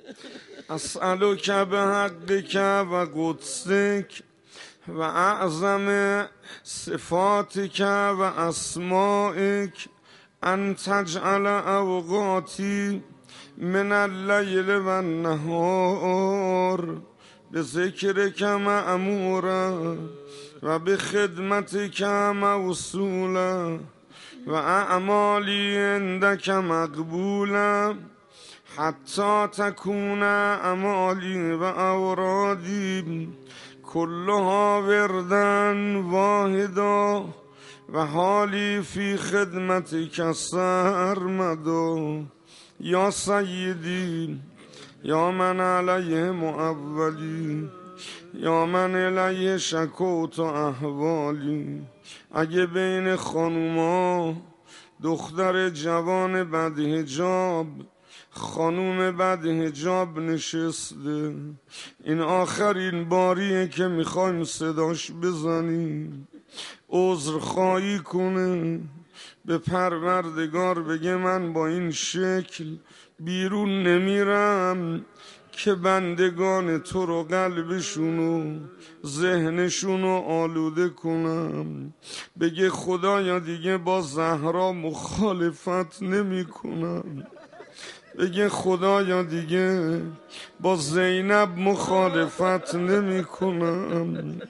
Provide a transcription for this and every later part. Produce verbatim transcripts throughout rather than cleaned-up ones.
اسألک بحقک و قدسک و اعظم صفاتک و اسمائک ان تجعل اوقاتی من اللیل و النهار بذکرک مأمورا و بخدمتک موصولا و اعمالی عندک مقبولا حتی تکون اعمالی و اورادی کلها وردن واحدا و حالی فی خدمتک سرمدا یا سیدی یا من علیه معولی یا من علیه شکوت و احوالی. اگه بین خانوما دختر جوان بدحجاب خانوم بدحجاب نشسته، این آخرین باریه که میخوایم صداش بزنیم، عذرخواهی کنه، به پروردگار بگه من با این شکل بیرون نمیرم که بندگان تو رو قلبشونو ذهنشونو آلوده کنم. بگه خدایا دیگه با زهرا مخالفت نمی کنم. بگه خدایا دیگه با زینب مخالفت نمی کنم.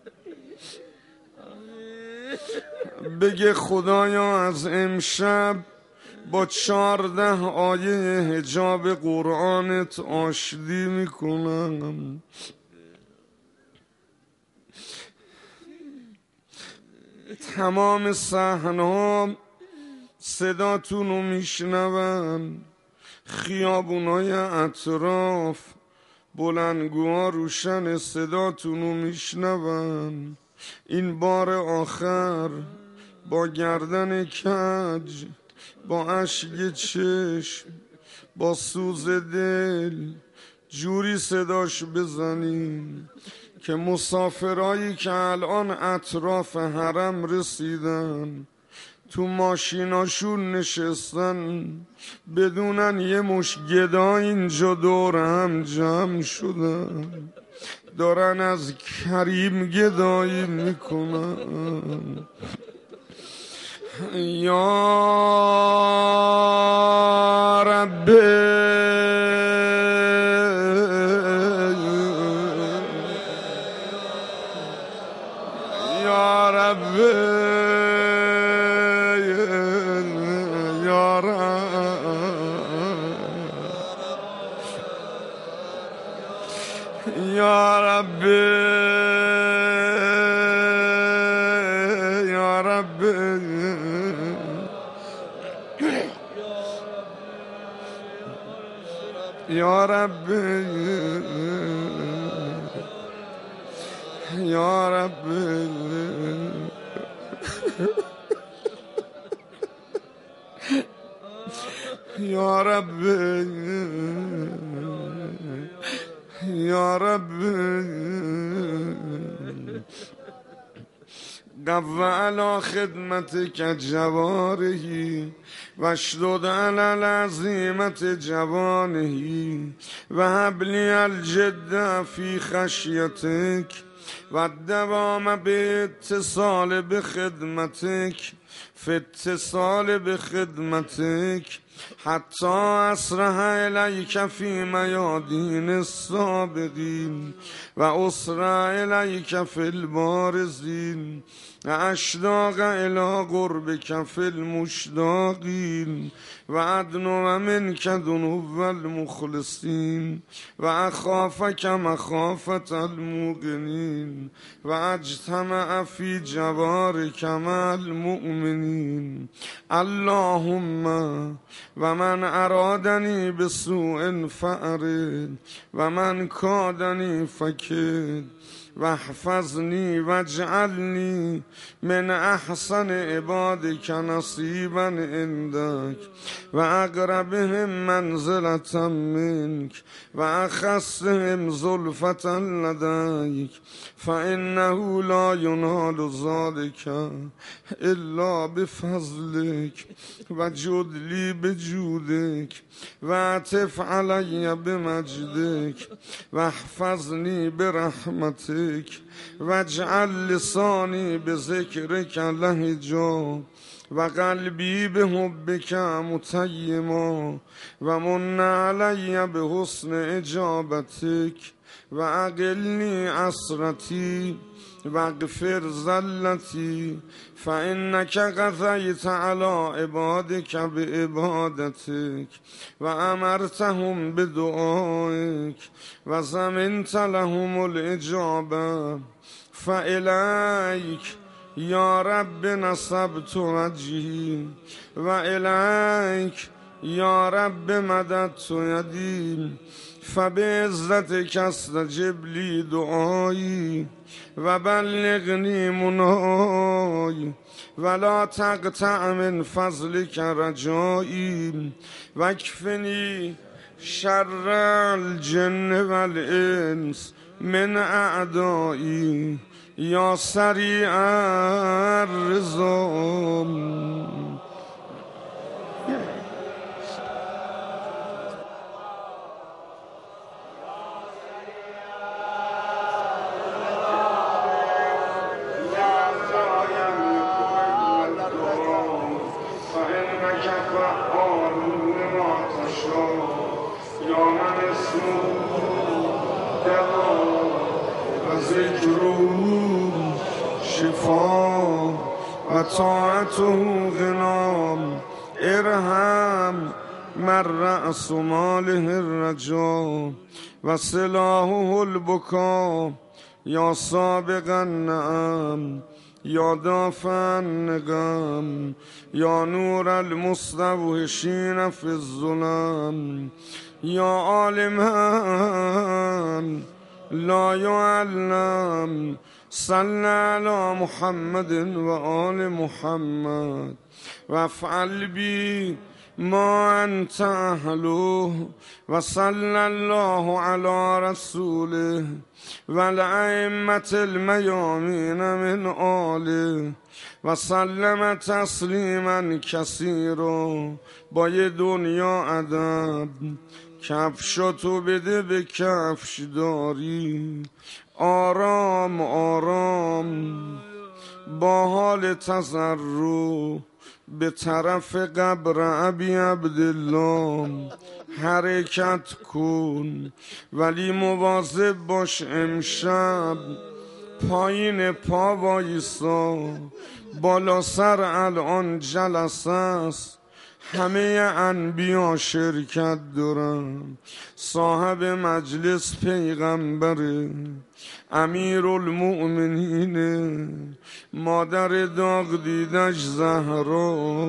بگه خدایا از امشب با چارده آیه حجاب قرآنت آشتی میکنم. تمام صحنه‌ها صداتون رو میشنون، خیابونای اطراف بلندگوها روشن صداتون رو میشنون. این بار آخر با گردن کج، با اشک چشم، با سوز دل جوری صداش بزنیم که مسافرایی که الان اطراف حرم رسیدن تو ماشیناشون نشستن بدونن یه مش گدا اینجا دور هم جمع شدن، دارن از کریم گدایی میکنن. یا رب یا رب یا رب یا رب یا رب یا رب یا رب یا رب یا رب قو علی خدمتک جوارحی واشدد علی العزیمة جوانحی و هب لی الجد فی خشیتک و الدوام باتصال بخدمتک فی اتصال بخدمتک حتی اسرح الیک فی میادین السابقین و اسرع الیک فی البارزین و اشتاق الی قربک فی المشتاقین و ادنو منک دنو المخلصین و اخافک مخافة الموقنین و اجتمع فی جوارک مع المؤمنین. اللهم و من ارادنی بسوء فأرد و من کادنی فکد واحفظني واجعلني من احسن عبادك نصيبا عندك واقربهم منزلة منك واخصهم زلفة لديك فانه لا ينال ذلك الا بفضلك وجد لي بجودك واعطف علي بمجدك واحفظني برحمتك واجعل لساني بذكرك لهجا وقلبي بحبك متيما ومن علي بحسن اجابتك واقلني عسرتي واغفر زلتي فإنك قضيت على عبادك بعبادتك وأمرتهم بدعائك وزمنت لهم الإجابة فإليك يا رب نصبت وجهي وإليك يا رب مددت يدي فبعزتك استجب لي دعائي وبلغني مناي ولا تقطع من فضلك رجائي واكفني شر الجن والإنس من أعدائي يا سريع الرزق شفا و طاعته غنام ارحم من رأس ماله الرجا و سلاحه البکا یا سابق النعم یا دافع النقم یا نور المستوحشین فی الظلم یا عالما لا يعلم صل على محمد وآل محمد وافعل بي ما أنت أهله وصلى الله على رسوله والأئمة الميامين من آله وسلم تسلیما کثیرا. با یه دنیا ادب کفشاتو بده به کفش داری، آرام آرام با حال تضرع به طرف قبر ابی عبدالله حرکت کن، ولی مواظب باش امشب پایین پا وایسا. بالا سر الان جلسه است، همه انبیا شرکت دارن، صاحب مجلس پیغمبره، امیر المؤمنینه، مادر داغ دیدش زهرا.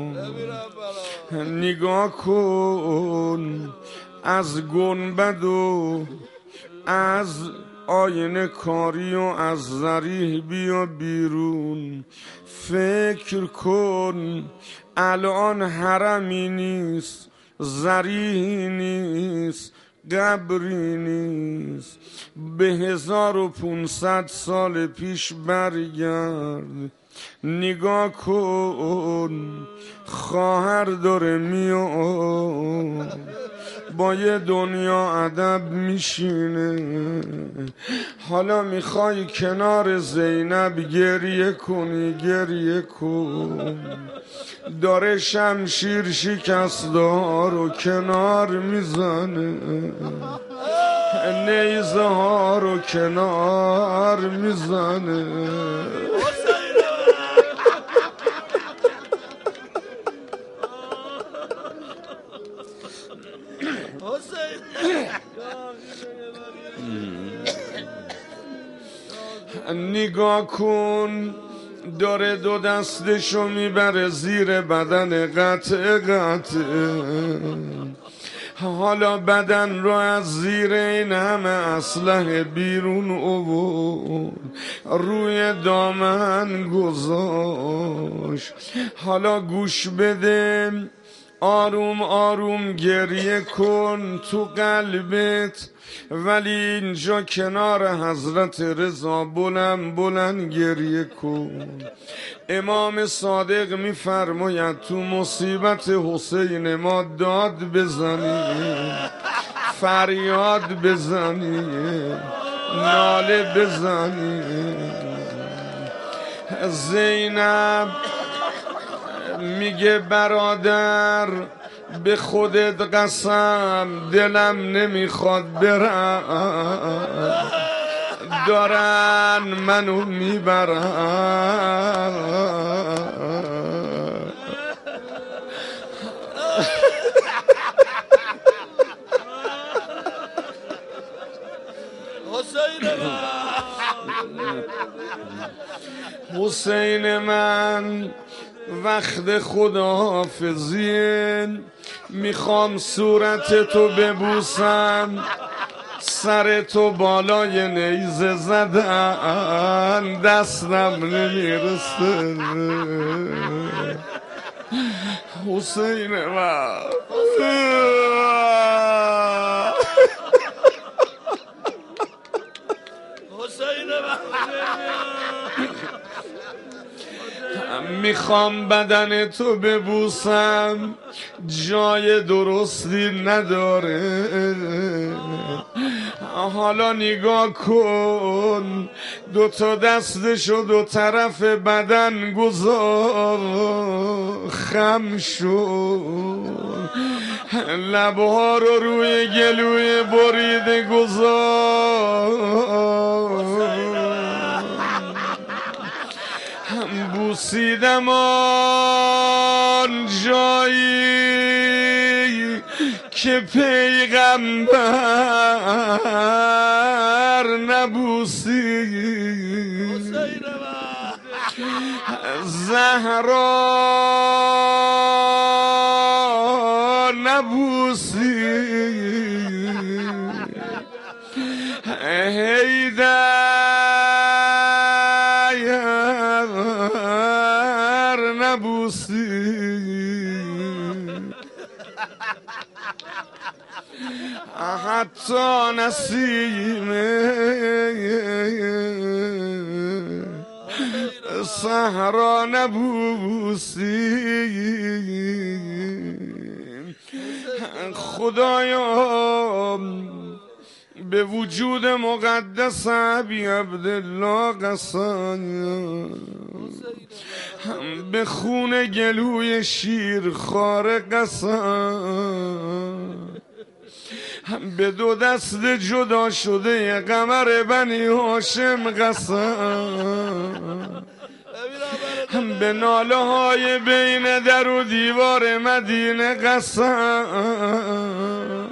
نگاه کن از گنبد و از آینه کاری و از ضریح بیا بیرون. فکر کن الان حرمی نیست، ضریحی نیست، قبری نیست. به هزار و پونصد سال پیش برگرد، نگاه کن خواهر داره میاد، با یه دنیا ادب میشینه. حالا میخوای کنار زینب گریه کنی، گریه کن. داره شمشیر شکسته ها رو کنار میزنه، نیزه ها رو کنار میزنه. نگاه کن داره دو دستشو میبره زیر بدن، قطع قطع. حالا بدن را از زیر این همه اسلحه بیرون آورد، روی دامن گذاشت. حالا گوش بده، آروم آروم گریه کن تو قلبت، ولی اینجا کنار حضرت رضا بلند بلند گریه کن. امام صادق میفرماید تو مصیبت حسین ما داد بزنی، فریاد بزنی، ناله بزنی. زینب میگه برادر به خودت قسم دلم نمیخواد برم، دارن منو میبرن. حسین من وقت خداحافظی، میخوام صورت تو ببوسم، سر تو بالای نیزه زدن دستم نمیرسه. حسین من میخوام بدن تو ببوسم، جای درستی نداره. حالا نگاه کن، دو تا دستشو دو طرف بدن گذار، خم شد، لبها رو روی گلوی بریده گذار. بوسیدم آن جایی که پیغمبر نبوسید، زهرا نبوسید، حیدر نبوسید، حتی نسیم صحرا نبوسید. خدایا به وجود مقدس ابی عبدالله قسم، به خون گلوی شیر خار قسم، به دو دست جدا شده قمر بنی هاشم قسم، به ناله های بین در و دیوار مدینه قسم.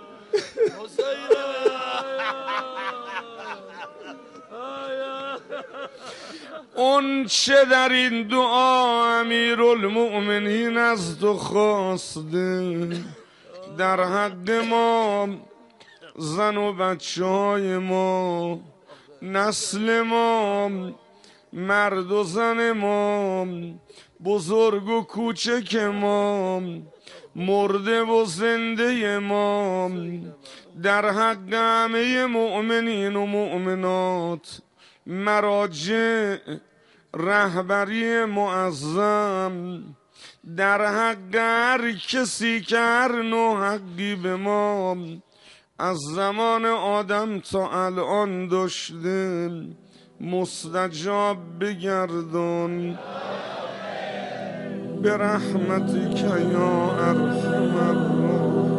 اون چه در این دعا امیرالمؤمنین از تو خواسته، در حق ما، زن و بچه های ما، نسل ما، مرد و زن ما، بزرگ و کوچک ما، مرده و زنده ما، در حق همه مؤمنین و مؤمنات، مراجع، رهبری معظم، در حق هر کسی که هر نوع حقی به ما از زمان آدم تا الان داشته مستجاب بگردان، به رحمتک یا ارحم الراحمین.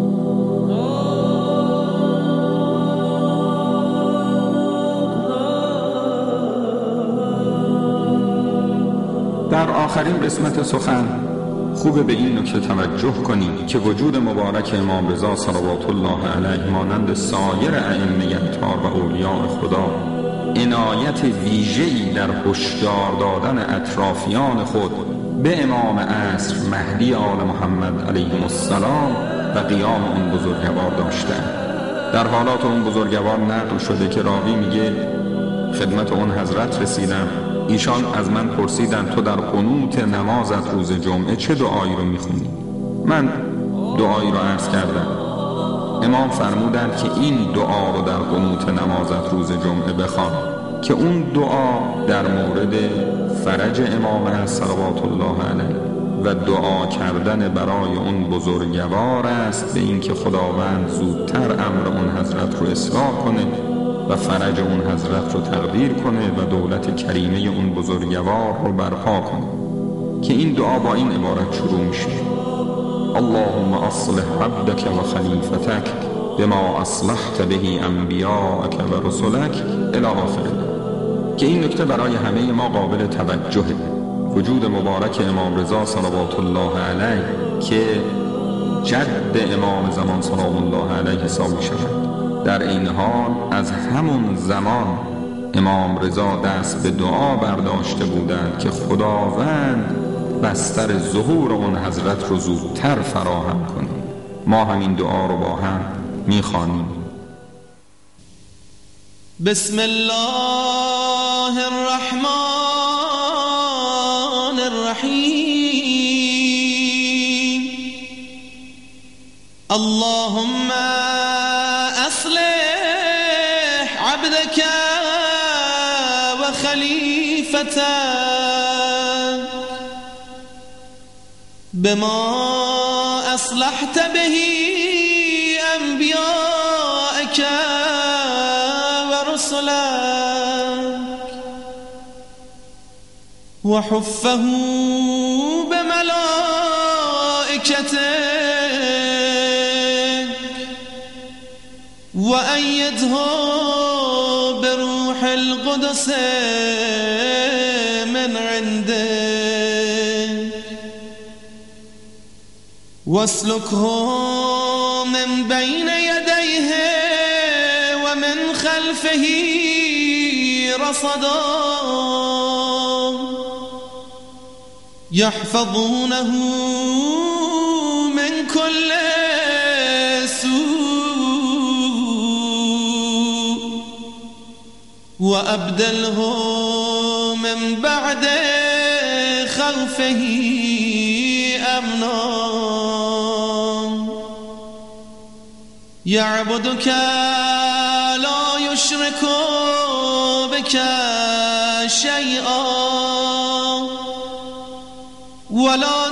Oh در آخرین قسمت سخن خوبه به این نکته توجه کنیم که وجود مبارک امام رضا صلوات الله علیه مانند سایر ائمه اطهار و اولیاء خدا عنایت ویژه‌ای در هشدار دادن اطرافیان خود به امام عصر مهدی آل محمد علیه السلام و قیام اون بزرگوار داشتند. در حالات اون بزرگوار نقل شده که راوی میگه خدمت اون حضرت رسیدم، ایشان از من پرسیدن تو در قنوت نمازت روز جمعه چه دعایی رو میخونی؟ من دعایی رو عرض کردم. امام فرمودند که این دعا رو در قنوت نمازت روز جمعه بخوان که اون دعا در مورد فرج امام است صلوات الله علیه و دعا کردن برای اون بزرگوار است به این که خداوند زودتر امر اون حضرت رو اصلاح کنه و فرج اون حضرت رو تقدیر کنه و دولت کریمه اون بزرگوار رو برپا کنه، که این دعا با این عبارت شروع میشه: اللهم اصلح عبدك و خلیفتك بما اصلحت به انبیاءك و رسلك الی آخره. که این نکته برای همه ما قابل توجهه. وجود مبارک امام رضا صلوات الله علیه که جد امام زمان سلام الله علیه حساب می شود، در این حال از همون زمان امام رضا دست به دعا برداشته بودند که خداوند بستر ظهور اون حضرت رو زودتر فراهم کنه. ما همین دعا رو با هم میخوانیم. بسم الله الرحمن الرحیم. اللهم اصلح عبدك و خلیفتك بما اصلحت به انبیاءك و رسلك و حفه بملائکتك و ایده بروح القدس من عندك واسلكه من بين يديه ومن خلفه رصدا يحفظونه من كل سوء وأبدله من بعد خوفه أمنا يعبدك لا يشرك بك شيئا ولا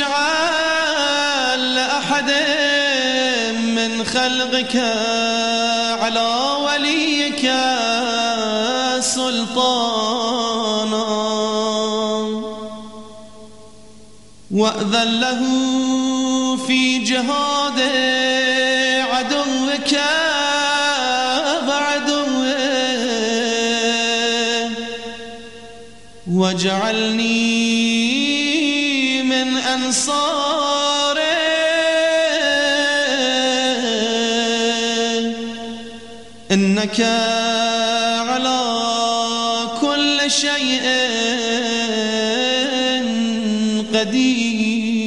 تجعل أحد من خلقك على وليك سلطانا وأذن له في جهاد عدوك وعدوه واجعلني من أنصاره إنك على كل شيء قدير.